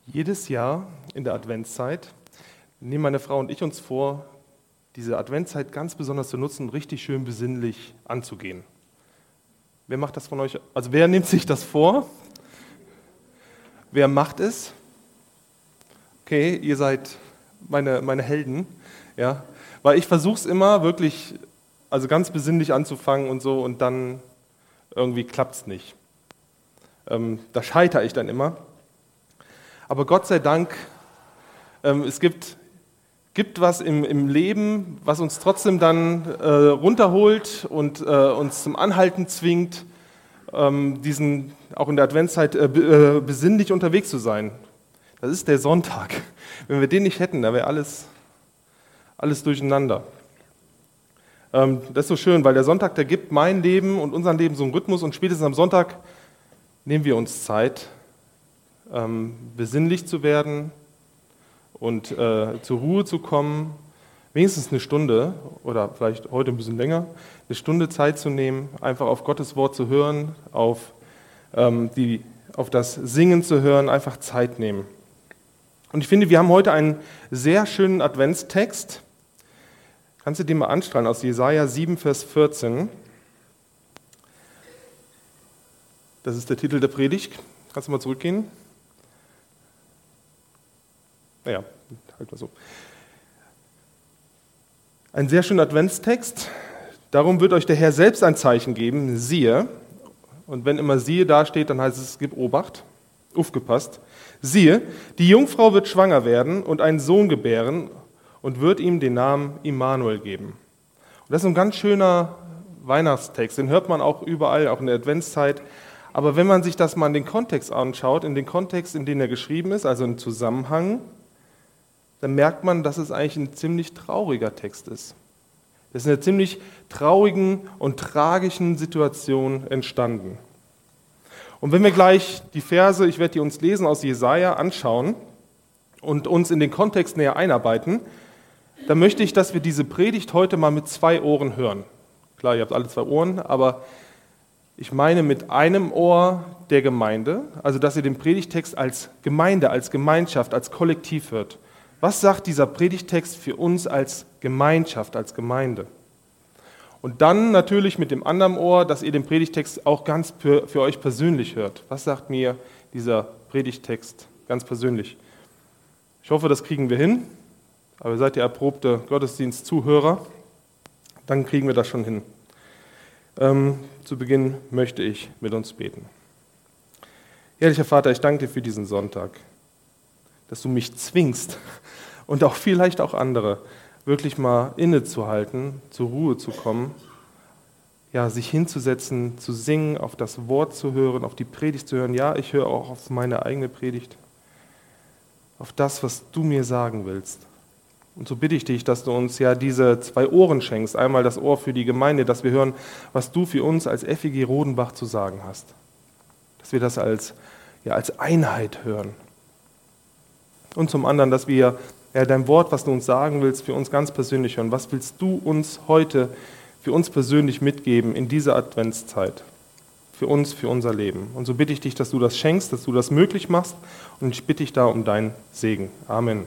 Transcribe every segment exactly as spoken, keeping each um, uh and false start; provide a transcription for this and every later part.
Jedes Jahr in der Adventszeit nehmen meine Frau und ich uns vor, diese Adventszeit ganz besonders zu nutzen, richtig schön besinnlich anzugehen. Wer macht das von euch? Also wer nimmt sich das vor? Wer macht es? Okay, ihr seid meine, meine Helden, ja, weil ich versuche es immer wirklich, also ganz besinnlich anzufangen und so, und dann irgendwie klappt es nicht. Ähm, da scheitere ich dann immer. Aber Gott sei Dank, ähm, es gibt, gibt was im, im Leben, was uns trotzdem dann äh, runterholt und äh, uns zum Anhalten zwingt, ähm, diesen, auch in der Adventszeit äh, äh, besinnlich unterwegs zu sein. Das ist der Sonntag. Wenn wir den nicht hätten, da wäre alles, alles durcheinander. Ähm, das ist so schön, weil der Sonntag, der gibt mein Leben und unserem Leben so einen Rhythmus, und spätestens am Sonntag nehmen wir uns Zeit, ähm, besinnlich zu werden und äh, zur Ruhe zu kommen, wenigstens eine Stunde oder vielleicht heute ein bisschen länger, eine Stunde Zeit zu nehmen, einfach auf Gottes Wort zu hören, auf, ähm, die, auf das Singen zu hören, einfach Zeit nehmen. Und ich finde, wir haben heute einen sehr schönen Adventstext. Kannst du den mal anstrahlen, aus Jesaja sieben, Vers vierzehn. Das ist der Titel der Predigt. Kannst du mal zurückgehen? Naja, halt mal so. Ein sehr schöner Adventstext. Darum wird euch der Herr selbst ein Zeichen geben, siehe. Und wenn immer siehe dasteht, dann heißt es, gib Obacht, aufgepasst. Siehe, die Jungfrau wird schwanger werden und einen Sohn gebären und wird ihm den Namen Immanuel geben. Und das ist ein ganz schöner Weihnachtstext, den hört man auch überall, auch in der Adventszeit. Aber wenn man sich das mal in den Kontext anschaut, in den Kontext, in den er geschrieben ist, also im Zusammenhang, dann merkt man, dass es eigentlich ein ziemlich trauriger Text ist. Das ist in einer ziemlich traurigen und tragischen Situation entstanden. Und wenn wir gleich die Verse, ich werde die uns lesen, aus Jesaja anschauen und uns in den Kontext näher einarbeiten, dann möchte ich, dass wir diese Predigt heute mal mit zwei Ohren hören. Klar, ihr habt alle zwei Ohren, aber ich meine mit einem Ohr der Gemeinde, also dass ihr den Predigtext als Gemeinde, als Gemeinschaft, als Kollektiv hört. Was sagt dieser Predigtext für uns als Gemeinschaft, als Gemeinde? Und dann natürlich mit dem anderen Ohr, dass ihr den Predigtext auch ganz für, für euch persönlich hört. Was sagt mir dieser Predigtext ganz persönlich? Ich hoffe, das kriegen wir hin, aber seid ihr erprobte Gottesdienstzuhörer, dann kriegen wir das schon hin. Ähm, zu Beginn möchte ich mit uns beten. Herrlicher Vater, ich danke dir für diesen Sonntag, dass du mich zwingst und auch vielleicht auch andere, wirklich mal innezuhalten, zur Ruhe zu kommen, ja, sich hinzusetzen, zu singen, auf das Wort zu hören, auf die Predigt zu hören. Ja, ich höre auch auf meine eigene Predigt, auf das, was du mir sagen willst. Und so bitte ich dich, dass du uns ja diese zwei Ohren schenkst. Einmal das Ohr für die Gemeinde, dass wir hören, was du für uns als F E G Rodenbach zu sagen hast. Dass wir das als, ja, als Einheit hören. Und zum anderen, dass wir ja, dein Wort, was du uns sagen willst, für uns ganz persönlich hören. Was willst du uns heute für uns persönlich mitgeben in dieser Adventszeit? Für uns, für unser Leben. Und so bitte ich dich, dass du das schenkst, dass du das möglich machst. Und ich bitte dich da um deinen Segen. Amen.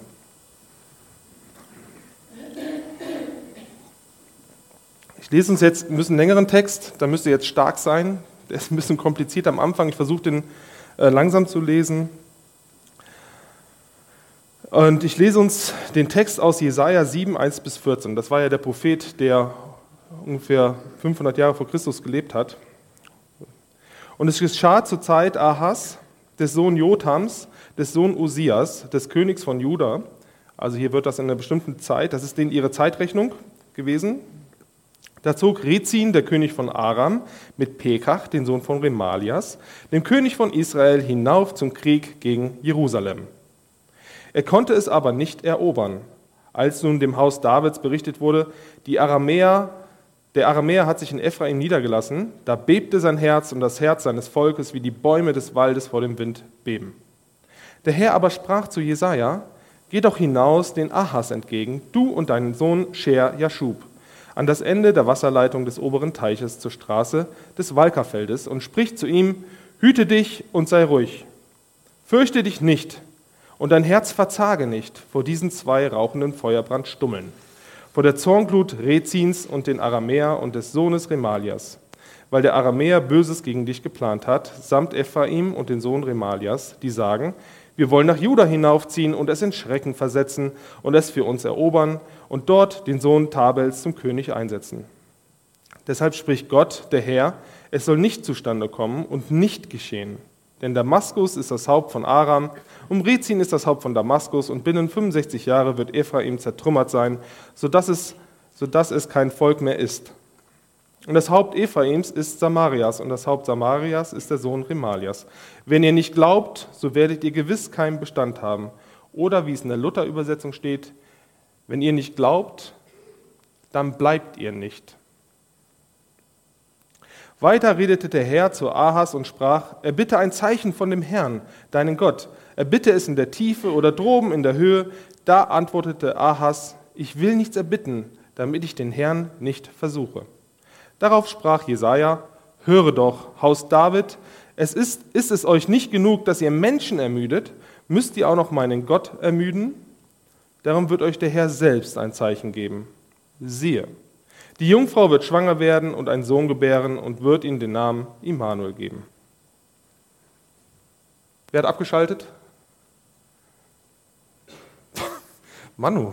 Ich lese uns jetzt ein bisschen längeren Text. Da müsst ihr jetzt stark sein. Der ist ein bisschen kompliziert am Anfang. Ich versuche den äh, langsam zu lesen. Und ich lese uns den Text aus Jesaja sieben, eins bis vierzehn. Das war ja der Prophet, der ungefähr fünfhundert Jahre vor Christus gelebt hat. Und es geschah zur Zeit Ahas, des Sohn Jothams, des Sohn Usias, des Königs von Juda. Also hier wird das in einer bestimmten Zeit, das ist denen ihre Zeitrechnung gewesen. Da zog Rezin, der König von Aram, mit Pekach, den Sohn von Remalias, dem König von Israel, hinauf zum Krieg gegen Jerusalem. Er konnte es aber nicht erobern. Als nun dem Haus Davids berichtet wurde, die Aramäer, der Aramäer hat sich in Ephraim niedergelassen, da bebte sein Herz und das Herz seines Volkes, wie die Bäume des Waldes vor dem Wind beben. Der Herr aber sprach zu Jesaja: Geh doch hinaus den Ahas entgegen, du und deinen Sohn Sher Jaschub, an das Ende der Wasserleitung des oberen Teiches zur Straße des Walkerfeldes, und sprich zu ihm: Hüte dich und sei ruhig. Fürchte dich nicht Und dein Herz verzage nicht vor diesen zwei rauchenden Feuerbrandstummeln, vor der Zornglut Rezins und den Aramäer und des Sohnes Remalias, weil der Aramäer Böses gegen dich geplant hat, samt Ephraim und den Sohn Remalias, die sagen, wir wollen nach Juda hinaufziehen und es in Schrecken versetzen und es für uns erobern und dort den Sohn Tabels zum König einsetzen. Deshalb spricht Gott, der Herr, es soll nicht zustande kommen und nicht geschehen. Denn Damaskus ist das Haupt von Aram, und Rezin ist das Haupt von Damaskus, und binnen fünfundsechzig Jahre wird Ephraim zertrümmert sein, sodass es, sodass es kein Volk mehr ist. Und das Haupt Ephraims ist Samarias, und das Haupt Samarias ist der Sohn Remalias. Wenn ihr nicht glaubt, so werdet ihr gewiss keinen Bestand haben. Oder wie es in der Luther-Übersetzung steht, wenn ihr nicht glaubt, dann bleibt ihr nicht. Weiter redete der Herr zu Ahas und sprach, erbitte ein Zeichen von dem Herrn, deinen Gott. Erbitte es in der Tiefe oder droben in der Höhe. Da antwortete Ahas, ich will nichts erbitten, damit ich den Herrn nicht versuche. Darauf sprach Jesaja, höre doch, Haus David, es ist, ist es euch nicht genug, dass ihr Menschen ermüdet, müsst ihr auch noch meinen Gott ermüden? Darum wird euch der Herr selbst ein Zeichen geben. Siehe, die Jungfrau wird schwanger werden und einen Sohn gebären und wird ihm den Namen Immanuel geben. Wer hat abgeschaltet? Manu.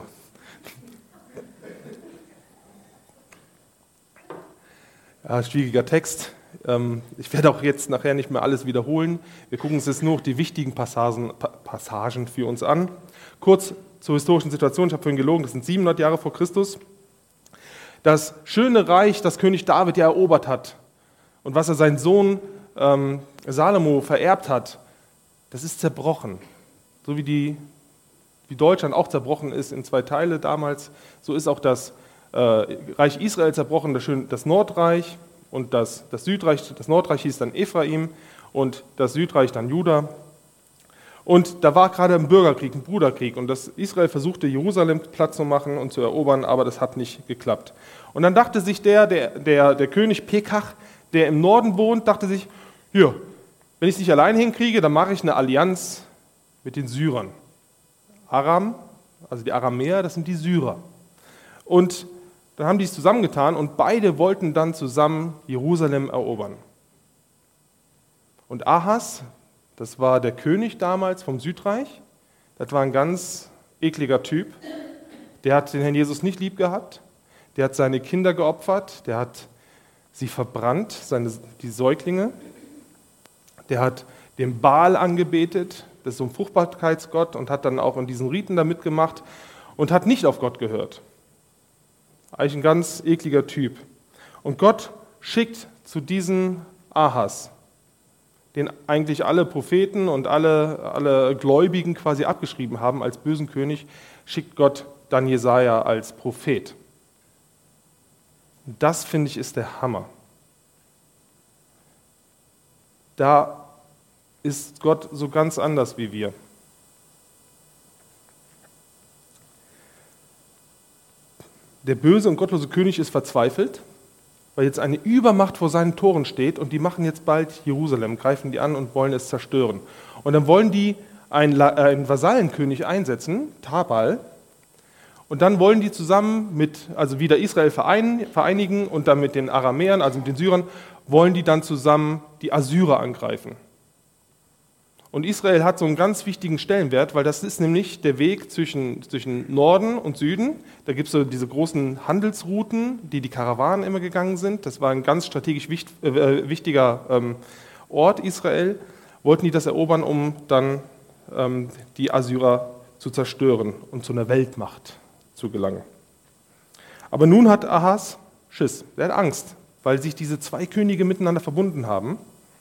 Ja, schwieriger Text. Ich werde auch jetzt nachher nicht mehr alles wiederholen. Wir gucken uns jetzt nur die wichtigen Passagen, Passagen für uns an. Kurz zur historischen Situation. Ich habe vorhin gelogen, das sind siebenhundert Jahre vor Christus. Das schöne Reich, das König David ja erobert hat und was er seinen Sohn ähm, Salomo vererbt hat, das ist zerbrochen. So wie, die, wie Deutschland auch zerbrochen ist in zwei Teile damals, so ist auch das äh, Reich Israel zerbrochen, das, schön, das Nordreich und das, das Südreich. Das Nordreich hieß dann Ephraim und das Südreich dann Juda. Und da war gerade ein Bürgerkrieg, ein Bruderkrieg. Und das Israel versuchte, Jerusalem platt zu machen und zu erobern, aber das hat nicht geklappt. Und dann dachte sich der, der, der, der König Pekach, der im Norden wohnt, dachte sich, hier, wenn ich es nicht allein hinkriege, dann mache ich eine Allianz mit den Syrern. Aram, also die Aramäer, das sind die Syrer. Und dann haben die es zusammengetan und beide wollten dann zusammen Jerusalem erobern. Und Ahas, das war der König damals vom Südreich. Das war ein ganz ekliger Typ. Der hat den Herrn Jesus nicht lieb gehabt. Der hat seine Kinder geopfert. Der hat sie verbrannt, seine, die Säuglinge. Der hat den Baal angebetet. Das ist so ein Fruchtbarkeitsgott und hat dann auch in diesen Riten da mitgemacht und hat nicht auf Gott gehört. Eigentlich ein ganz ekliger Typ. Und Gott schickt zu diesem Ahas, den eigentlich alle Propheten und alle, alle Gläubigen quasi abgeschrieben haben als bösen König, schickt Gott dann Jesaja als Prophet. Das, finde ich, ist der Hammer. Da ist Gott so ganz anders wie wir. Der böse und gottlose König ist verzweifelt, weil jetzt eine Übermacht vor seinen Toren steht und die machen jetzt bald Jerusalem, greifen die an und wollen es zerstören. Und dann wollen die einen, einen Vasallenkönig einsetzen, Tabal, und dann wollen die zusammen mit, also wieder Israel vereinigen und dann mit den Aramäern, also mit den Syrern, wollen die dann zusammen die Assyrer angreifen. Und Israel hat so einen ganz wichtigen Stellenwert, weil das ist nämlich der Weg zwischen, zwischen Norden und Süden. Da gibt es so diese großen Handelsrouten, die die Karawanen immer gegangen sind. Das war ein ganz strategisch wichtig, äh, wichtiger ähm, Ort Israel. Wollten die das erobern, um dann ähm, die Assyrer zu zerstören und zu einer Weltmacht zu gelangen. Aber nun hat Ahas Schiss, er hat Angst, weil sich diese zwei Könige miteinander verbunden haben.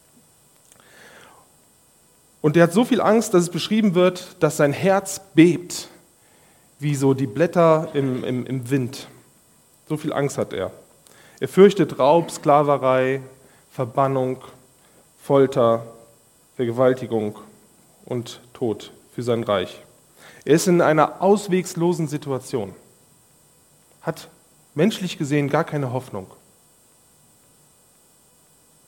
Und er hat so viel Angst, dass es beschrieben wird, dass sein Herz bebt, wie so die Blätter im, im, im Wind. So viel Angst hat er. Er fürchtet Raub, Sklaverei, Verbannung, Folter, Vergewaltigung und Tod für sein Reich. Er ist in einer auswegslosen Situation, hat menschlich gesehen gar keine Hoffnung.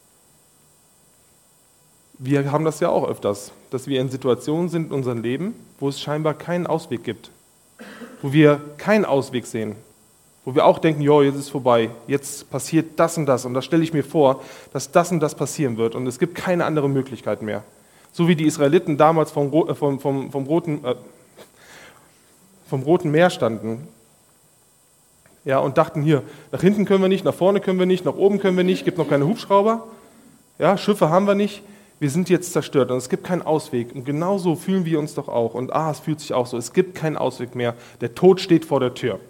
Wir haben das ja auch öfters, dass wir in Situationen sind in unserem Leben, wo es scheinbar keinen Ausweg gibt, wo wir keinen Ausweg sehen, wo wir auch denken, jo, jetzt ist vorbei, jetzt passiert das und das und das stelle ich mir vor, dass das und das passieren wird und es gibt keine andere Möglichkeit mehr. So wie die Israeliten damals vom, vom, vom, vom, Roten, äh, vom Roten Meer standen, ja, und dachten, hier, nach hinten können wir nicht, nach vorne können wir nicht, nach oben können wir nicht, es gibt noch keine Hubschrauber, ja, Schiffe haben wir nicht, wir sind jetzt zerstört und es gibt keinen Ausweg. Und genauso fühlen wir uns doch auch. Und Ahas fühlt sich auch so, es gibt keinen Ausweg mehr, der Tod steht vor der Tür.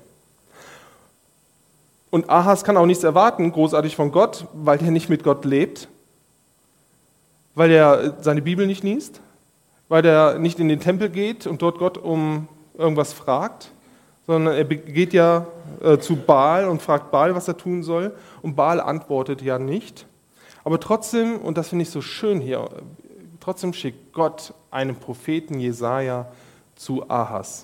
Und Ahas kann auch nichts erwarten, großartig von Gott, weil er nicht mit Gott lebt, weil er seine Bibel nicht liest, weil er nicht in den Tempel geht und dort Gott um irgendwas fragt, sondern er geht ja äh, zu Baal und fragt Baal, was er tun soll, und Baal antwortet ja nicht. Aber trotzdem, und das finde ich so schön hier, trotzdem schickt Gott einen Propheten Jesaja zu Ahas.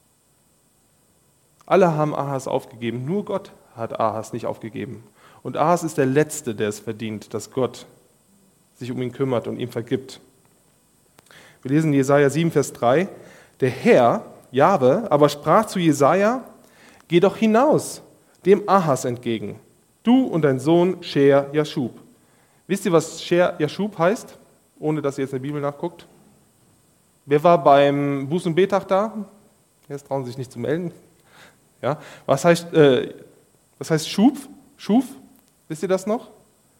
Alle haben Ahas aufgegeben, nur Gott hat Ahas nicht aufgegeben. Und Ahas ist der Letzte, der es verdient, dass Gott sich um ihn kümmert und ihm vergibt. Wir lesen Jesaja sieben, Vers drei. Der Herr, Jahwe, aber sprach zu Jesaja: Geh doch hinaus, dem Ahas entgegen, du und dein Sohn Shear Jashub. Wisst ihr, was Shear Jashub heißt, ohne dass ihr jetzt in der Bibel nachguckt? Wer war beim Buß- und Betag da? Jetzt trauen sie sich nicht zu melden. Ja, was heißt, äh, was heißt Schub? Schuf? Wisst ihr das noch?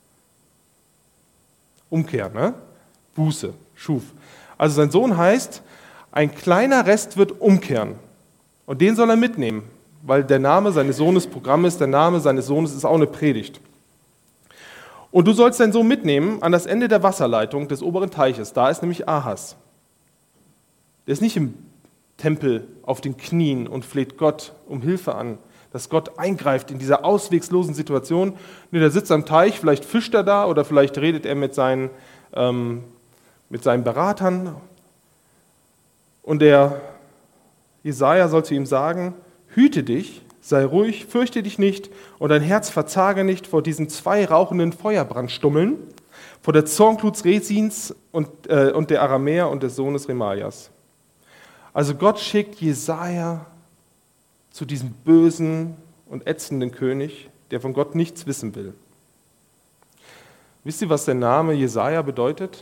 Umkehr, ne? Buße, Schuf. Also sein Sohn heißt, ein kleiner Rest wird umkehren. Und den soll er mitnehmen, weil der Name seines Sohnes Programm ist, der Name seines Sohnes ist auch eine Predigt. Und du sollst deinen Sohn mitnehmen an das Ende der Wasserleitung des oberen Teiches. Da ist nämlich Ahas. Der ist nicht im Tempel auf den Knien und fleht Gott um Hilfe an, dass Gott eingreift in dieser auswegslosen Situation. Nee, der sitzt am Teich, vielleicht fischt er da oder vielleicht redet er mit seinen, ähm, mit seinen Beratern. Und der Jesaja soll zu ihm sagen: Hüte dich, sei ruhig, fürchte dich nicht und dein Herz verzage nicht vor diesen zwei rauchenden Feuerbrandstummeln, vor der Zornglut Resins und, äh, und der Aramäer und des Sohnes Remalias. Also Gott schickt Jesaja zu diesem bösen und ätzenden König, der von Gott nichts wissen will. Wisst ihr, was der Name Jesaja bedeutet?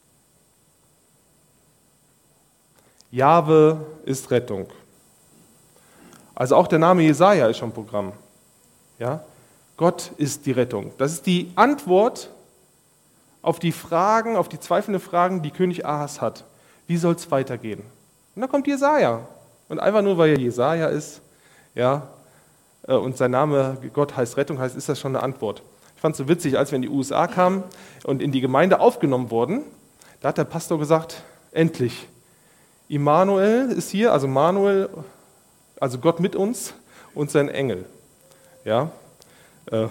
Jahwe ist Rettung. Also auch der Name Jesaja ist schon Programm. Ja? Gott ist die Rettung. Das ist die Antwort auf die Fragen, auf die zweifelnden Fragen, die König Ahas hat. Wie soll es weitergehen? Und dann kommt Jesaja. Und einfach nur, weil er Jesaja ist, ja, und sein Name Gott heißt Rettung heißt, ist das schon eine Antwort. Ich fand es so witzig, als wir in die U S A kamen und in die Gemeinde aufgenommen wurden, da hat der Pastor gesagt: Endlich, Immanuel ist hier, also Manuel, also Gott mit uns und sein Engel. Ja, äh,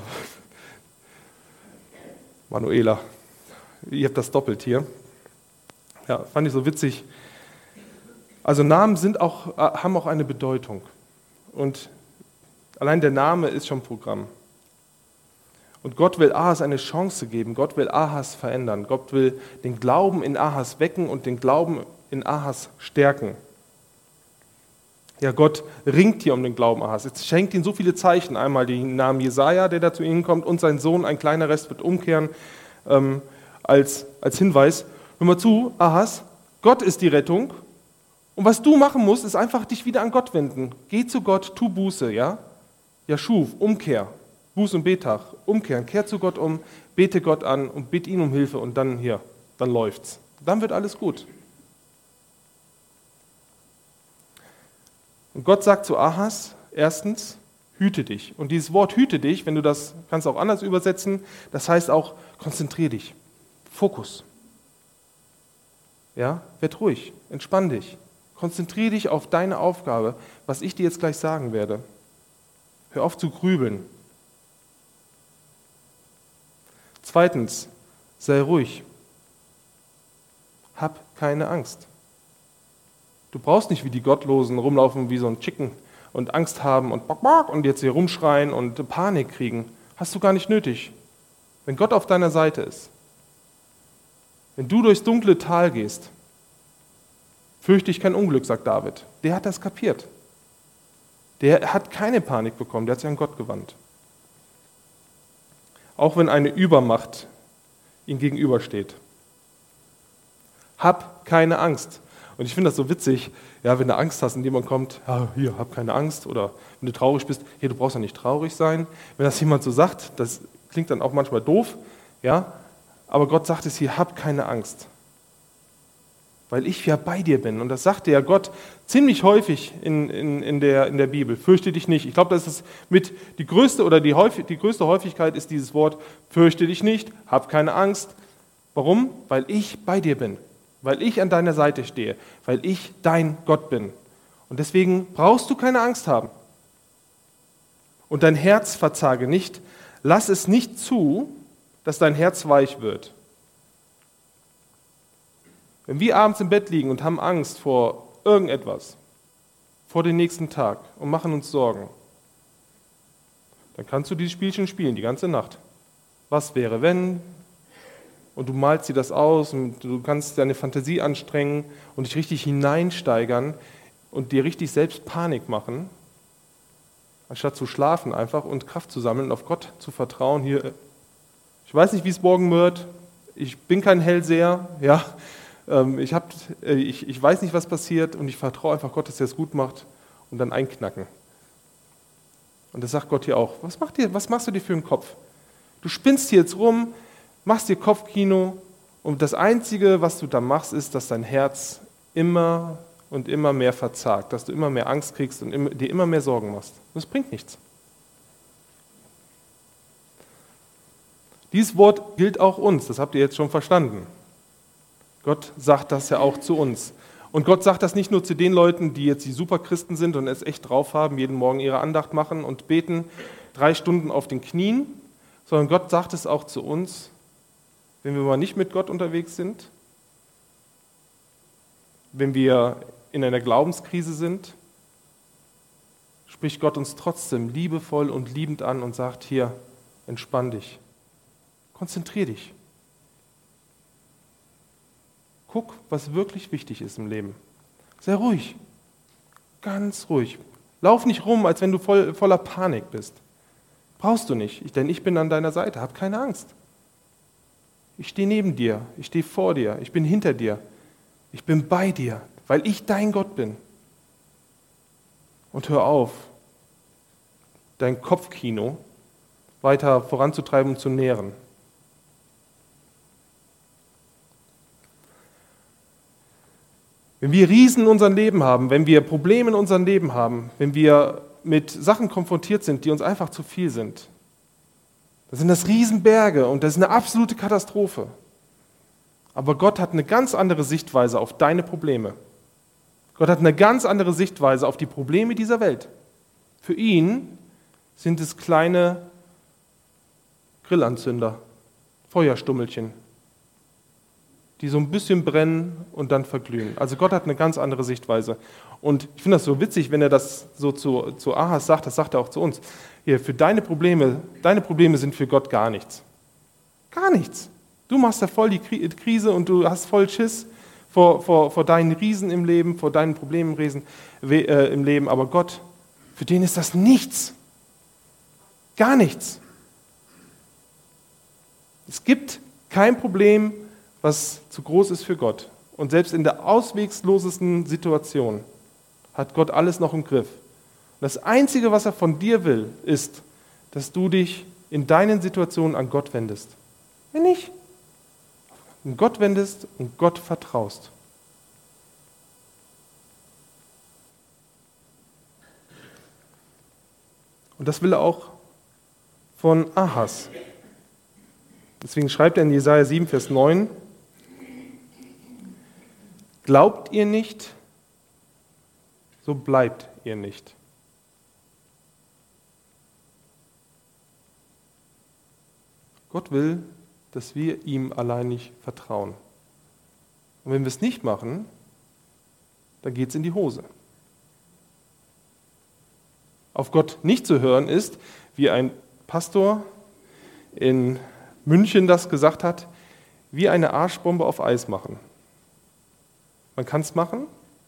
Manuela, ihr habt das doppelt hier. Ja, fand ich so witzig. Also Namen sind auch, haben auch eine Bedeutung. Und allein der Name ist schon Programm. Und Gott will Ahas eine Chance geben. Gott will Ahas verändern. Gott will den Glauben in Ahas wecken und den Glauben in Ahas stärken. Ja, Gott ringt hier um den Glauben Ahas. Es schenkt ihm so viele Zeichen. Einmal den Namen Jesaja, der da zu ihnen kommt, und sein Sohn, ein kleiner Rest wird umkehren, ähm, als, als Hinweis. Hör mal zu, Ahas, Gott ist die Rettung. Und was du machen musst, ist einfach dich wieder an Gott wenden. Geh zu Gott, tu Buße, ja? Jaschuv, Umkehr, Buß- und Betag, umkehren, kehr zu Gott um, bete Gott an und bitte ihn um Hilfe und dann hier, dann läuft's. Dann wird alles gut. Und Gott sagt zu Ahas, erstens, hüte dich. Und dieses Wort hüte dich, wenn du das, kannst auch anders übersetzen, das heißt auch, konzentrier dich, Fokus. Ja, werd ruhig, entspann dich. Konzentriere dich auf deine Aufgabe, was ich dir jetzt gleich sagen werde. Hör auf zu grübeln. Zweitens, sei ruhig. Hab keine Angst. Du brauchst nicht wie die Gottlosen rumlaufen wie so ein Chicken und Angst haben und bock, bock und jetzt hier rumschreien und Panik kriegen. Hast du gar nicht nötig. Wenn Gott auf deiner Seite ist, wenn du durchs dunkle Tal gehst, Fürchte ich kein Unglück, sagt David. Der hat das kapiert. Der hat keine Panik bekommen, der hat sich an Gott gewandt. Auch wenn eine Übermacht ihm gegenübersteht. Hab keine Angst. Und ich finde das so witzig, ja, wenn du Angst hast und jemand kommt, ja, hier, hab keine Angst. Oder wenn du traurig bist, hier, du brauchst ja nicht traurig sein. Wenn das jemand so sagt, das klingt dann auch manchmal doof, ja, aber Gott sagt es hier, hab keine Angst. Weil ich ja bei dir bin. Und das sagte ja Gott ziemlich häufig in, in, in, der, in der Bibel. Fürchte dich nicht. Ich glaube, das ist mit die größte oder die, häufig, die größte Häufigkeit ist dieses Wort, fürchte dich nicht, hab keine Angst. Warum? Weil ich bei dir bin. Weil ich an deiner Seite stehe. Weil ich dein Gott bin. Und deswegen brauchst du keine Angst haben. Und dein Herz verzage nicht. Lass es nicht zu, dass dein Herz weich wird. Wenn wir abends im Bett liegen und haben Angst vor irgendetwas, vor dem nächsten Tag und machen uns Sorgen, dann kannst du dieses Spielchen spielen, die ganze Nacht. Was wäre, wenn? Und du malst dir das aus und du kannst deine Fantasie anstrengen und dich richtig hineinsteigern und dir richtig selbst Panik machen, anstatt zu schlafen einfach und Kraft zu sammeln und auf Gott zu vertrauen. Hier, ich weiß nicht, wie es morgen wird, ich bin kein Hellseher, ja, Ich, hab, ich, ich weiß nicht, was passiert und ich vertraue einfach Gott, dass er es gut macht und dann einknacken. Und das sagt Gott hier auch. Was, macht dir, was machst du dir für einen Kopf? Du spinnst hier jetzt rum, machst dir Kopfkino und das Einzige, was du da machst, ist, dass dein Herz immer und immer mehr verzagt, dass du immer mehr Angst kriegst und immer, dir immer mehr Sorgen machst. Das bringt nichts. Dieses Wort gilt auch uns, das habt ihr jetzt schon verstanden. Gott sagt das ja auch zu uns. Und Gott sagt das nicht nur zu den Leuten, die jetzt die Superchristen sind und es echt drauf haben, jeden Morgen ihre Andacht machen und beten, drei Stunden auf den Knien, sondern Gott sagt es auch zu uns, wenn wir mal nicht mit Gott unterwegs sind, wenn wir in einer Glaubenskrise sind, spricht Gott uns trotzdem liebevoll und liebend an und sagt, hier, entspann dich, konzentrier dich. Guck, was wirklich wichtig ist im Leben. Sei ruhig, ganz ruhig. Lauf nicht rum, als wenn du voll, voller Panik bist. Brauchst du nicht, denn ich bin an deiner Seite, hab keine Angst. Ich stehe neben dir, ich stehe vor dir, ich bin hinter dir, ich bin bei dir, weil ich dein Gott bin. Und hör auf, dein Kopfkino weiter voranzutreiben und zu nähren. Wenn wir Riesen in unserem Leben haben, wenn wir Probleme in unserem Leben haben, wenn wir mit Sachen konfrontiert sind, die uns einfach zu viel sind, dann sind das Riesenberge und das ist eine absolute Katastrophe. Aber Gott hat eine ganz andere Sichtweise auf deine Probleme. Gott hat eine ganz andere Sichtweise auf die Probleme dieser Welt. Für ihn sind es kleine Grillanzünder, Feuerstummelchen, die so ein bisschen brennen und dann verglühen. Also Gott hat eine ganz andere Sichtweise. Und ich finde das so witzig, wenn er das so zu, zu Ahas sagt, das sagt er auch zu uns. Hier, für deine Probleme, deine Probleme sind für Gott gar nichts. Gar nichts. Du machst da voll die Krise und du hast voll Schiss vor, vor, vor deinen Riesen im Leben, vor deinen Problemen im, Riesen, äh, im Leben. Aber Gott, für den ist das nichts. Gar nichts. Es gibt kein Problem, was zu groß ist für Gott. Und selbst in der auswegslosesten Situation hat Gott alles noch im Griff. Und das Einzige, was er von dir will, ist, dass du dich in deinen Situationen an Gott wendest. Wenn nicht, an Gott wendest und Gott vertraust. Und das will er auch von Ahas. Deswegen schreibt er in Jesaja sieben, Vers neun, glaubt ihr nicht, so bleibt ihr nicht. Gott will, dass wir ihm alleinig vertrauen. Und wenn wir es nicht machen, dann geht es in die Hose. Auf Gott nicht zu hören ist, wie ein Pastor in München das gesagt hat, wie eine Arschbombe auf Eis machen. Man kann es machen,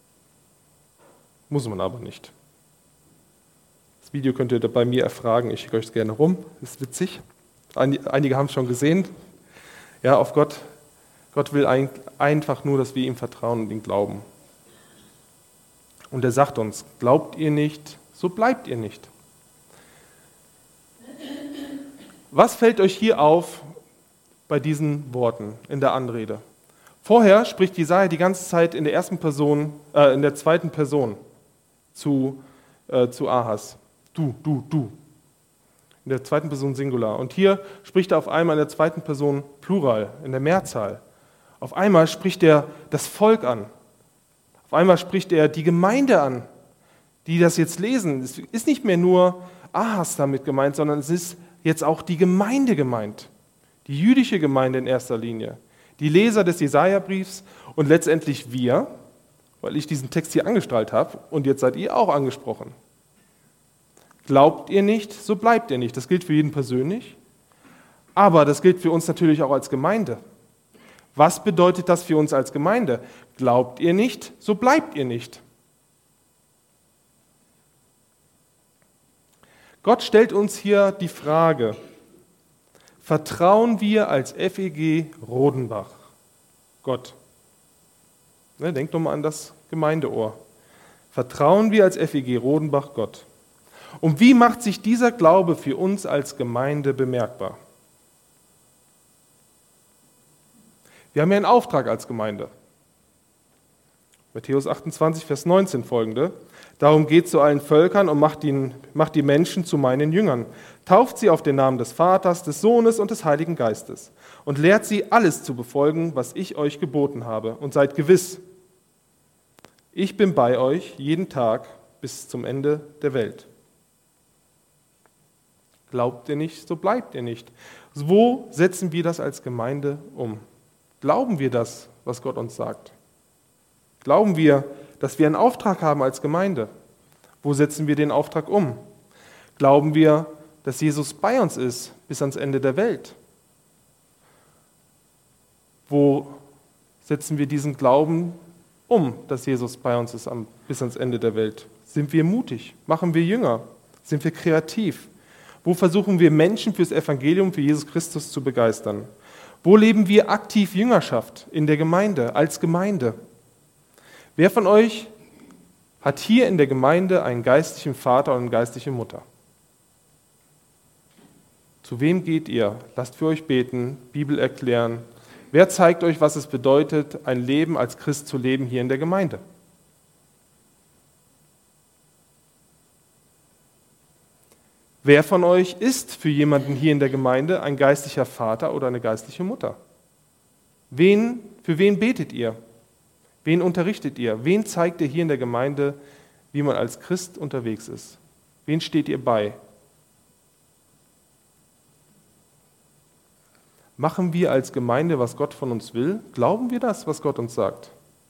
muss man aber nicht. Das Video könnt ihr bei mir erfragen, ich schicke euch es gerne rum, ist witzig. Einige haben es schon gesehen. Ja, auf Gott, Gott will einfach nur, dass wir ihm vertrauen und ihm glauben. Und er sagt uns, glaubt ihr nicht, so bleibt ihr nicht. Was fällt euch hier auf bei diesen Worten in der Anrede? Vorher spricht Jesaja die ganze Zeit in der ersten Person, äh, in der zweiten Person zu, äh, zu Ahas. Du, du, du. In der zweiten Person Singular. Und hier spricht er auf einmal in der zweiten Person Plural, in der Mehrzahl. Auf einmal spricht er das Volk an. Auf einmal spricht er die Gemeinde an, die das jetzt lesen. Es ist nicht mehr nur Ahas damit gemeint, sondern es ist jetzt auch die Gemeinde gemeint. Die jüdische Gemeinde in erster Linie. Die Leser des Jesaja-Briefs und letztendlich wir, weil ich diesen Text hier angestrahlt habe und jetzt seid ihr auch angesprochen. Glaubt ihr nicht, so bleibt ihr nicht. Das gilt für jeden persönlich, aber das gilt für uns natürlich auch als Gemeinde. Was bedeutet das für uns als Gemeinde? Glaubt ihr nicht, so bleibt ihr nicht. Gott stellt uns hier die Frage, vertrauen wir als F E G Rodenbach Gott? Ne, denkt doch mal an das Gemeindeohr. Vertrauen wir als F E G Rodenbach Gott? Und wie macht sich dieser Glaube für uns als Gemeinde bemerkbar? Wir haben ja einen Auftrag als Gemeinde. Matthäus achtundzwanzig, Vers neunzehn folgende. Darum geht zu allen Völkern und macht die, macht die Menschen zu meinen Jüngern. Tauft sie auf den Namen des Vaters, des Sohnes und des Heiligen Geistes und lehrt sie, alles zu befolgen, was ich euch geboten habe. Und seid gewiss, ich bin bei euch jeden Tag bis zum Ende der Welt. Glaubt ihr nicht, so bleibt ihr nicht. Wo setzen wir das als Gemeinde um? Glauben wir das, was Gott uns sagt? Glauben wir, dass wir einen Auftrag haben als Gemeinde? Wo setzen wir den Auftrag um? Glauben wir, dass Jesus bei uns ist bis ans Ende der Welt? Wo setzen wir diesen Glauben um, dass Jesus bei uns ist bis ans Ende der Welt? Sind wir mutig? Machen wir Jünger? Sind wir kreativ? Wo versuchen wir Menschen fürs Evangelium, für Jesus Christus zu begeistern? Wo leben wir aktiv Jüngerschaft in der Gemeinde, als Gemeinde? Wer von euch hat hier in der Gemeinde einen geistlichen Vater und eine geistliche Mutter? Zu wem geht ihr? Lasst für euch beten, Bibel erklären. Wer zeigt euch, was es bedeutet, ein Leben als Christ zu leben hier in der Gemeinde? Wer von euch ist für jemanden hier in der Gemeinde ein geistlicher Vater oder eine geistliche Mutter? Wen, für wen betet ihr? Wen unterrichtet ihr? Wen zeigt ihr hier in der Gemeinde, wie man als Christ unterwegs ist? Wen steht ihr bei? Machen wir als Gemeinde, was Gott von uns will? Glauben wir das, was Gott uns sagt?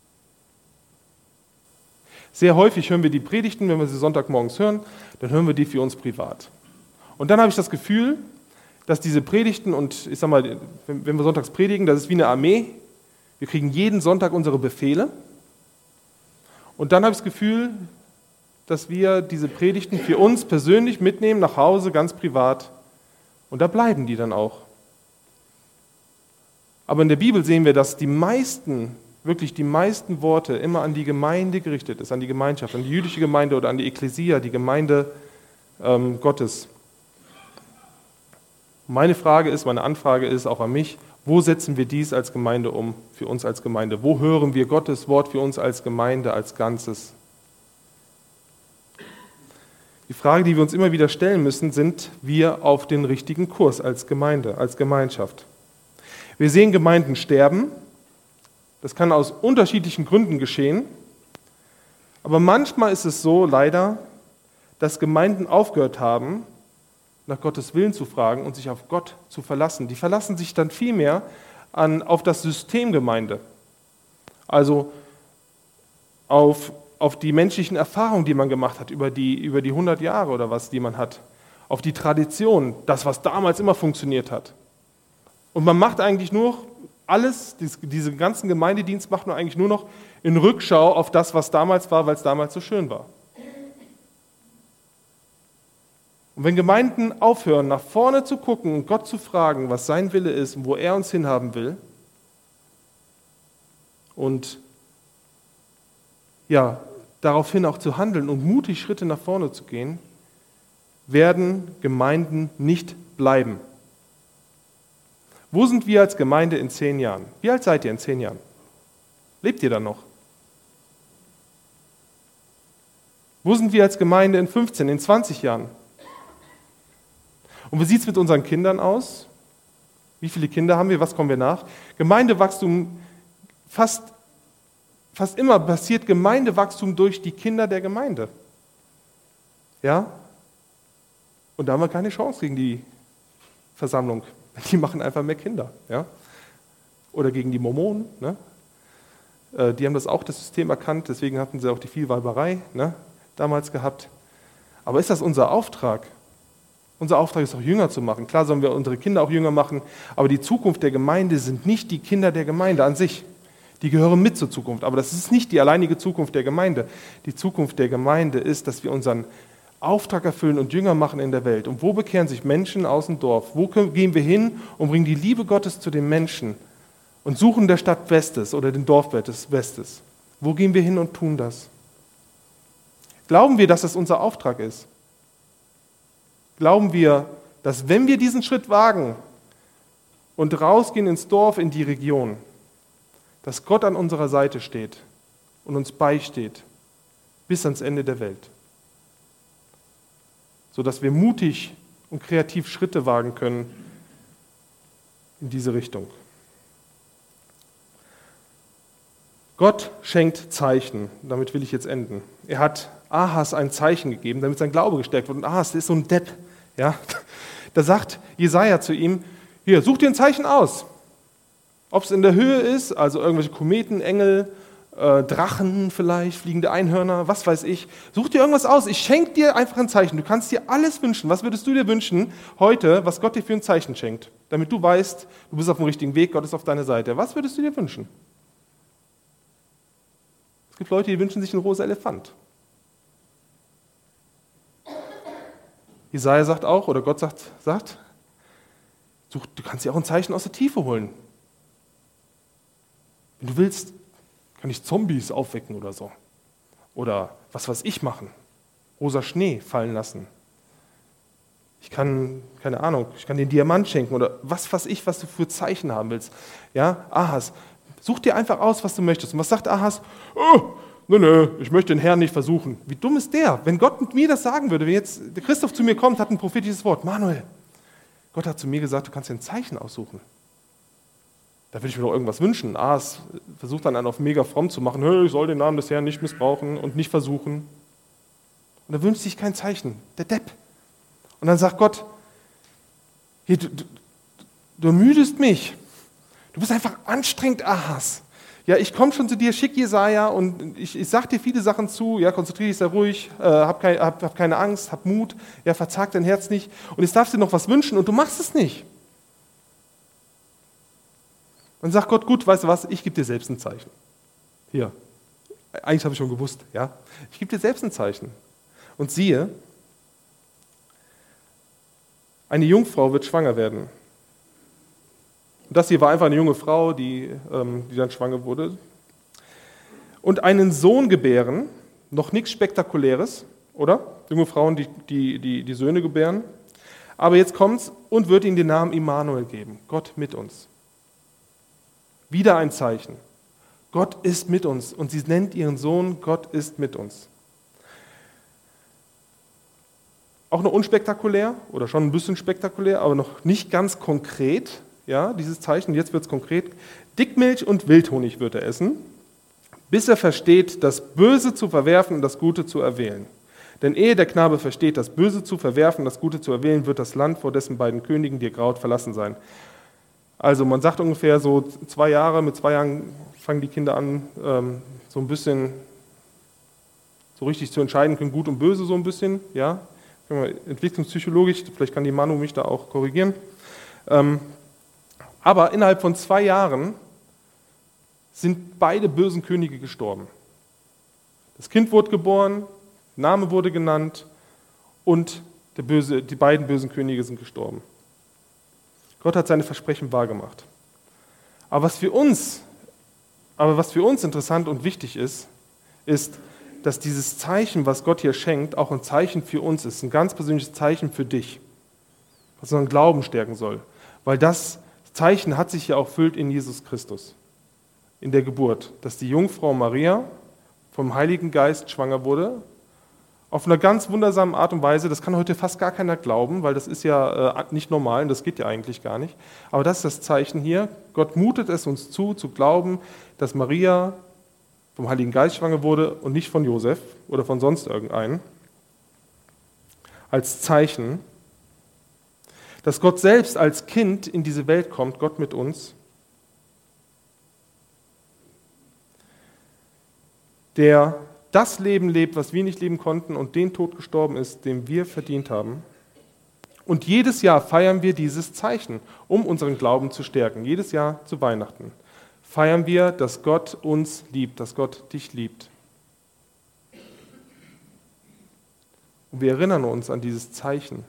Sehr häufig hören wir die Predigten, wenn wir sie Sonntagmorgens hören, dann hören wir die für uns privat. Und dann habe ich das Gefühl, dass diese Predigten und ich sag mal, wenn wir sonntags predigen, das ist wie eine Armee. Wir kriegen jeden Sonntag unsere Befehle. Und dann habe ich das Gefühl, dass wir diese Predigten für uns persönlich mitnehmen, nach Hause, ganz privat. Und da bleiben die dann auch. Aber in der Bibel sehen wir, dass die meisten, wirklich die meisten Worte immer an die Gemeinde gerichtet ist, an die Gemeinschaft, an die jüdische Gemeinde oder an die Ekklesia, die Gemeinde ähm, Gottes. Meine Frage ist, meine Anfrage ist auch an mich, wo setzen wir dies als Gemeinde um, für uns als Gemeinde? Wo hören wir Gottes Wort für uns als Gemeinde, als Ganzes? Die Frage, die wir uns immer wieder stellen müssen, sind wir auf den richtigen Kurs als Gemeinde, als Gemeinschaft? Wir sehen Gemeinden sterben. Das kann aus unterschiedlichen Gründen geschehen. Aber manchmal ist es so, leider, dass Gemeinden aufgehört haben, nach Gottes Willen zu fragen und sich auf Gott zu verlassen. Die verlassen sich dann vielmehr an, auf das System Gemeinde. Also auf, auf die menschlichen Erfahrungen, die man gemacht hat, über die, über die hundert Jahre oder was, die man hat. Auf die Tradition, das, was damals immer funktioniert hat. Und man macht eigentlich nur alles, diese ganzen Gemeindedienst macht man eigentlich nur noch in Rückschau auf das, was damals war, weil es damals so schön war. Und wenn Gemeinden aufhören, nach vorne zu gucken und Gott zu fragen, was sein Wille ist und wo er uns hinhaben will, und ja, daraufhin auch zu handeln und mutig Schritte nach vorne zu gehen, werden Gemeinden nicht bleiben. Wo sind wir als Gemeinde in zehn Jahren? Wie alt seid ihr in zehn Jahren? Lebt ihr dann noch? Wo sind wir als Gemeinde in fünfzehn, in zwanzig Jahren? Und wie sieht es mit unseren Kindern aus? Wie viele Kinder haben wir? Was kommen wir nach? Gemeindewachstum, fast, fast immer passiert Gemeindewachstum durch die Kinder der Gemeinde. Ja? Und da haben wir keine Chance gegen die Versammlung. Die machen einfach mehr Kinder. Ja? Oder gegen die Mormonen. Ne? Äh, die haben das auch, das System erkannt, deswegen hatten sie auch die Vielweiberei, ne, damals gehabt. Aber ist das unser Auftrag? Unser Auftrag ist auch, Jünger zu machen. Klar sollen wir unsere Kinder auch Jünger machen, aber die Zukunft der Gemeinde sind nicht die Kinder der Gemeinde an sich. Die gehören mit zur Zukunft, aber das ist nicht die alleinige Zukunft der Gemeinde. Die Zukunft der Gemeinde ist, dass wir unseren Auftrag erfüllen und Jünger machen in der Welt. Und wo bekehren sich Menschen aus dem Dorf? Wo gehen wir hin und bringen die Liebe Gottes zu den Menschen und suchen der Stadt Westes oder den Dorf Westes? Wo gehen wir hin und tun das? Glauben wir, dass das unser Auftrag ist? Glauben wir, dass wenn wir diesen Schritt wagen und rausgehen ins Dorf, in die Region, dass Gott an unserer Seite steht und uns beisteht bis ans Ende der Welt? Sodass wir mutig und kreativ Schritte wagen können in diese Richtung. Gott schenkt Zeichen, damit will ich jetzt enden. Er hat Ahas ein Zeichen gegeben, damit sein Glaube gestärkt wird. Und Ahas ist so ein Depp. Ja? Da sagt Jesaja zu ihm, hier, such dir ein Zeichen aus. Ob es in der Höhe ist, also irgendwelche Kometen, Engel, äh, Drachen vielleicht, fliegende Einhörner, was weiß ich. Such dir irgendwas aus, ich schenke dir einfach ein Zeichen. Du kannst dir alles wünschen. Was würdest du dir wünschen heute, was Gott dir für ein Zeichen schenkt? Damit du weißt, du bist auf dem richtigen Weg, Gott ist auf deiner Seite. Was würdest du dir wünschen? Es gibt Leute, die wünschen sich einen rosa Elefant. Jesaja sagt auch, oder Gott sagt, sagt such, du kannst dir auch ein Zeichen aus der Tiefe holen. Wenn du willst, kann ich Zombies aufwecken oder so. Oder was weiß ich machen. Rosa Schnee fallen lassen. Ich kann, keine Ahnung, ich kann dir einen Diamant schenken oder was weiß ich, was du für Zeichen haben willst. Ja, Ahas, such dir einfach aus, was du möchtest. Und was sagt Ahas? Oh, nö, nö, ich möchte den Herrn nicht versuchen. Wie dumm ist der? Wenn Gott mir das sagen würde, wenn jetzt der Christoph zu mir kommt, hat ein prophetisches Wort. Manuel, Gott hat zu mir gesagt, du kannst dir ein Zeichen aussuchen. Da würde ich mir doch irgendwas wünschen. Ahas versucht dann einen auf mega fromm zu machen. Hey, ich soll den Namen des Herrn nicht missbrauchen und nicht versuchen. Und er wünscht sich kein Zeichen. Der Depp. Und dann sagt Gott, hier, du, du, du ermüdest mich. Du bist einfach anstrengend, Ahas. Ja, ich komme schon zu dir, schick Jesaja und ich, ich sag dir viele Sachen zu. Ja, konzentriere dich sehr ruhig, äh, hab, kein, hab, hab keine Angst, hab Mut. Ja, verzag dein Herz nicht. Und jetzt darfst du dir noch was wünschen und du machst es nicht. Und sagt Gott, gut, weißt du was, ich gebe dir selbst ein Zeichen. Hier, eigentlich habe ich schon gewusst, ja. Ich gebe dir selbst ein Zeichen. Und siehe, eine Jungfrau wird schwanger werden. Und das hier war einfach eine junge Frau, die, ähm, die dann schwanger wurde. Und einen Sohn gebären, noch nichts Spektakuläres, oder? Junge Frauen, die, die, die, die Söhne gebären. Aber jetzt kommt's und wird ihnen den Namen Immanuel geben, Gott mit uns. Wieder ein Zeichen. Gott ist mit uns. Und sie nennt ihren Sohn, Gott ist mit uns. Auch noch unspektakulär oder schon ein bisschen spektakulär, aber noch nicht ganz konkret, ja, dieses Zeichen. Jetzt wird es konkret. Dickmilch und Wildhonig wird er essen, bis er versteht, das Böse zu verwerfen und das Gute zu erwählen. Denn ehe der Knabe versteht, das Böse zu verwerfen und das Gute zu erwählen, wird das Land vor dessen beiden Königen dir graut verlassen sein. Also man sagt ungefähr so zwei Jahre, mit zwei Jahren fangen die Kinder an, ähm, so ein bisschen so richtig zu entscheiden können, gut und böse so ein bisschen, ja. Entwicklungspsychologisch, vielleicht kann die Manu mich da auch korrigieren. Ähm, Aber innerhalb von zwei Jahren sind beide bösen Könige gestorben. Das Kind wurde geboren, Name wurde genannt und der böse, die beiden bösen Könige sind gestorben. Gott hat seine Versprechen wahrgemacht. Aber was für uns, aber was für uns interessant und wichtig ist, ist, dass dieses Zeichen, was Gott hier schenkt, auch ein Zeichen für uns ist, ein ganz persönliches Zeichen für dich, was unseren Glauben stärken soll. Weil das Zeichen hat sich ja auch erfüllt in Jesus Christus, in der Geburt, dass die Jungfrau Maria vom Heiligen Geist schwanger wurde, auf einer ganz wundersamen Art und Weise. Das kann heute fast gar keiner glauben, weil das ist ja äh, nicht normal und das geht ja eigentlich gar nicht. Aber das ist das Zeichen hier. Gott mutet es uns zu, zu glauben, dass Maria vom Heiligen Geist schwanger wurde und nicht von Josef oder von sonst irgendeinem. Als Zeichen, dass Gott selbst als Kind in diese Welt kommt, Gott mit uns, der das Leben lebt, was wir nicht leben konnten und den Tod gestorben ist, den wir verdient haben. Und jedes Jahr feiern wir dieses Zeichen, um unseren Glauben zu stärken. Jedes Jahr zu Weihnachten feiern wir, dass Gott uns liebt, dass Gott dich liebt. Und wir erinnern uns an dieses Zeichen.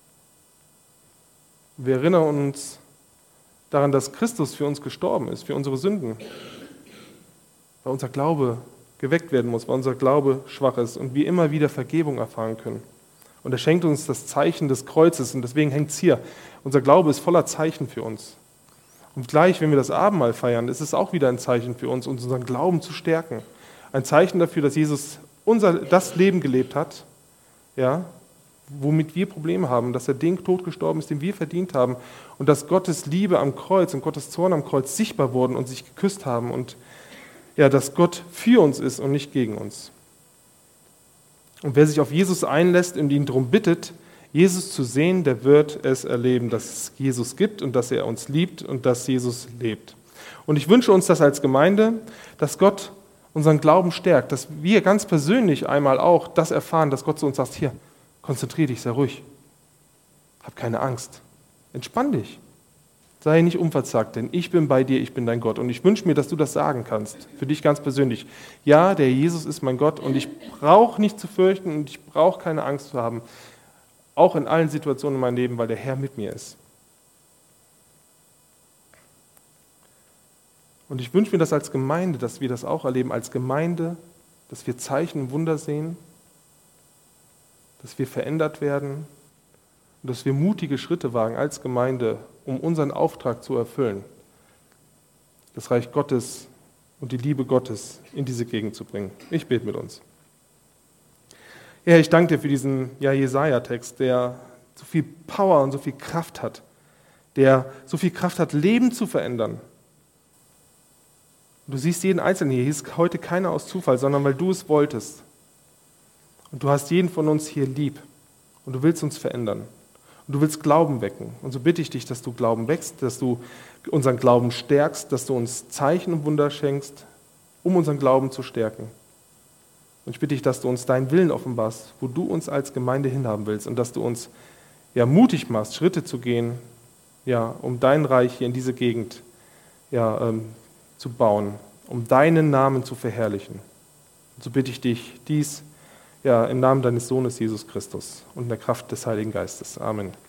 Wir erinnern uns daran, dass Christus für uns gestorben ist, für unsere Sünden, weil unser Glaube geweckt werden muss, weil unser Glaube schwach ist und wir immer wieder Vergebung erfahren können. Und er schenkt uns das Zeichen des Kreuzes und deswegen hängt es hier. Unser Glaube ist voller Zeichen für uns. Und gleich, wenn wir das Abendmahl feiern, ist es auch wieder ein Zeichen für uns, unseren Glauben zu stärken. Ein Zeichen dafür, dass Jesus unser, das Leben gelebt hat, ja, womit wir Probleme haben, dass er den Tod gestorben ist, den wir verdient haben und dass Gottes Liebe am Kreuz und Gottes Zorn am Kreuz sichtbar wurden und sich geküsst haben und ja, dass Gott für uns ist und nicht gegen uns. Und wer sich auf Jesus einlässt und ihn darum bittet, Jesus zu sehen, der wird es erleben, dass es Jesus gibt und dass er uns liebt und dass Jesus lebt. Und ich wünsche uns das als Gemeinde, dass Gott unseren Glauben stärkt, dass wir ganz persönlich einmal auch das erfahren, dass Gott zu uns sagt, hier, konzentrier dich, sei ruhig, hab keine Angst, entspann dich. Sei nicht unverzagt, denn ich bin bei dir, ich bin dein Gott. Und ich wünsche mir, dass du das sagen kannst, für dich ganz persönlich. Ja, der Jesus ist mein Gott und ich brauche nicht zu fürchten und ich brauche keine Angst zu haben, auch in allen Situationen in meinem Leben, weil der Herr mit mir ist. Und ich wünsche mir das als Gemeinde, dass wir das auch erleben, als Gemeinde, dass wir Zeichen und Wunder sehen, dass wir verändert werden und dass wir mutige Schritte wagen als Gemeinde, um unseren Auftrag zu erfüllen, das Reich Gottes und die Liebe Gottes in diese Gegend zu bringen. Ich bete mit uns. Herr, ich danke dir für diesen ja, Jesaja-Text, der so viel Power und so viel Kraft hat, der so viel Kraft hat, Leben zu verändern. Du siehst jeden Einzelnen hier. Hier ist heute keiner aus Zufall, sondern weil du es wolltest. Und du hast jeden von uns hier lieb. Und du willst uns verändern. Und du willst Glauben wecken. Und so bitte ich dich, dass du Glauben wächst, dass du unseren Glauben stärkst, dass du uns Zeichen und Wunder schenkst, um unseren Glauben zu stärken. Und ich bitte dich, dass du uns deinen Willen offenbarst, wo du uns als Gemeinde hinhaben willst. Und dass du uns ja, mutig machst, Schritte zu gehen, ja, um dein Reich hier in diese Gegend ja, ähm, zu bauen, um deinen Namen zu verherrlichen. Und so bitte ich dich, dies ja, im Namen deines Sohnes Jesus Christus und in der Kraft des Heiligen Geistes. Amen.